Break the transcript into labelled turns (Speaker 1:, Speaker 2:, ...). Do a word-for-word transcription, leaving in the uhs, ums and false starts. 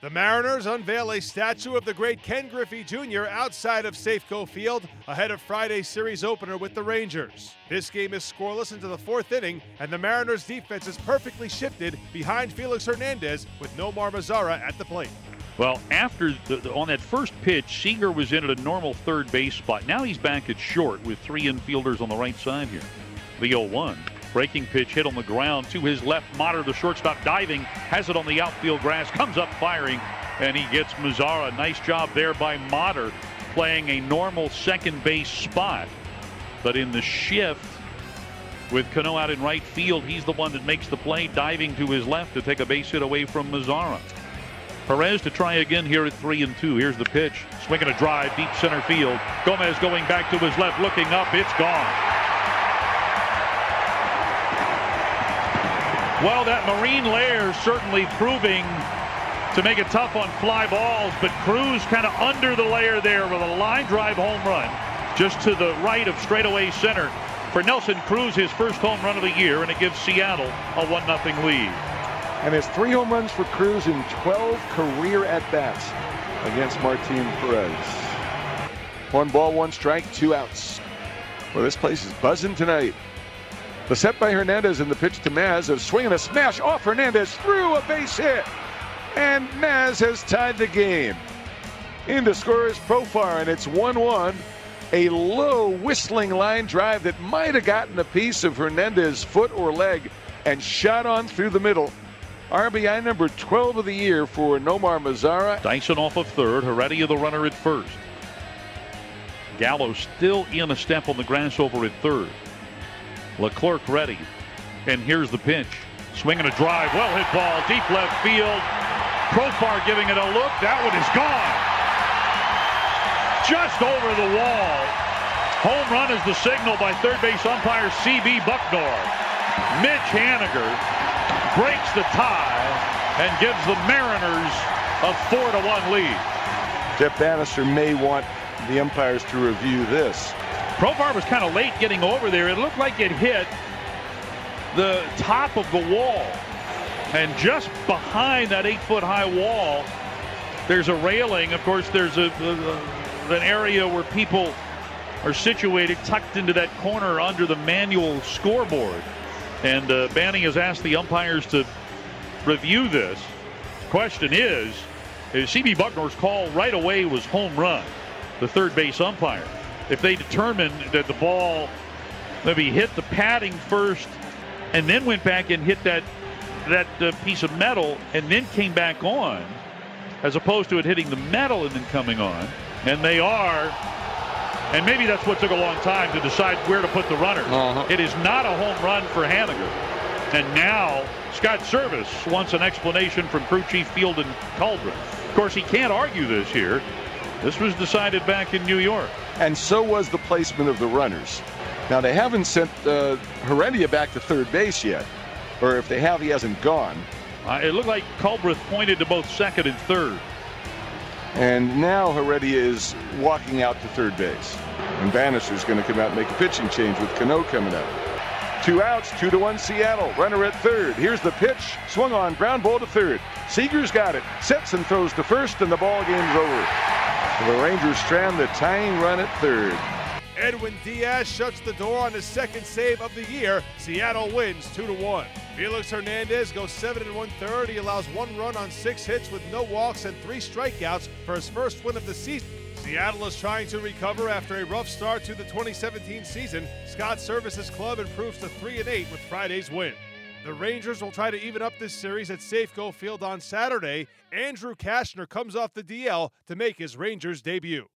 Speaker 1: The Mariners unveil a statue of the great Ken Griffey Junior outside of Safeco Field ahead of Friday's series opener with the Rangers. This game is scoreless into the fourth inning, and the Mariners' defense is perfectly shifted behind Felix Hernandez with Nomar Mazara at the plate.
Speaker 2: Well, after the, the, on that first pitch, Seager was in at a normal third base spot. Now he's back at short with three infielders on the right side here. The oh one. Breaking pitch hit on the ground to his left. Motter, the shortstop, diving, has it on the outfield grass, comes up firing, and he gets Mazara. Nice job there by Motter, playing a normal second base spot. But in the shift, with Cano out in right field, he's the one that makes the play, diving to his left to take a base hit away from Mazara. Perez to try again here at three and two. Here's the pitch. Swinging a drive, deep center field. Gomez going back to his left, looking up. It's gone. Well, that marine layer certainly proving to make it tough on fly balls, but Cruz kind of under the layer there with a line drive home run just to the right of straightaway center for Nelson Cruz, his first home run of the year, and it gives Seattle a one nothing lead.
Speaker 3: And it's three home runs for Cruz in twelve career at-bats against Martin Perez. One ball, one strike, two outs. Well, this place is buzzing tonight. The set by Hernandez and the pitch to Maz, of swinging a smash off Hernandez through a base hit. And Maz has tied the game. In to score is Profar, and it's one one. A low whistling line drive that might have gotten a piece of Hernandez's foot or leg and shot on through the middle. R B I number twelve of the year for Nomar Mazara.
Speaker 2: Dyson off of third, Heredia the runner at first. Gallo still in a step on the grass over at third. Leclerc ready, and here's the pitch. Swinging a drive, well hit ball, deep left field. Profar giving it a look. That one is gone. Just over the wall. Home run is the signal by third base umpire C B Bucknor. Mitch Haniger breaks the tie and gives the Mariners a four to one lead.
Speaker 3: Jeff Bannister may want the umpires to review this.
Speaker 2: Profar was kind of late getting over there. It looked like it hit the top of the wall. And just behind that eight-foot-high wall, there's a railing. Of course, there's a, a, an area where people are situated, tucked into that corner under the manual scoreboard. And uh, Banny has asked the umpires to review this. Question is, is C B Bucknor's call right away was home run, the third base umpire. If they determined that the ball maybe hit the padding first and then went back and hit that that uh, piece of metal and then came back on, as opposed to it hitting the metal and then coming on, and they are, and maybe that's what took a long time to decide where to put the runner. Uh-huh. It is not a home run for Haniger. And now Scott Service wants an explanation from crew chief Fielden Caldron. Of course, he can't argue this here. This was decided back in New York.
Speaker 3: And so was the placement of the runners. Now, they haven't sent uh, Heredia back to third base yet. Or if they have, he hasn't gone.
Speaker 2: Uh, it looked like Culbreth pointed to both second and third.
Speaker 3: And now Heredia is walking out to third base. And Bannister's going to come out and make a pitching change with Cano coming out. Two outs, two to one Seattle. Runner at third. Here's the pitch. Swung on, ground ball to third. Seager's got it. Sets and throws to first, and the ball game's over. The Rangers strand the tying run at third.
Speaker 1: Edwin Diaz shuts the door on his second save of the year. Seattle wins two to one. Felix Hernandez goes seven and one third. He allows one run on six hits with no walks and three strikeouts for his first win of the season. Seattle is trying to recover after a rough start to the twenty seventeen season. Scott Service's club improves to three and eight with Friday's win. The Rangers will try to even up this series at Safeco Field on Saturday. Andrew Kashner comes off the D L to make his Rangers debut.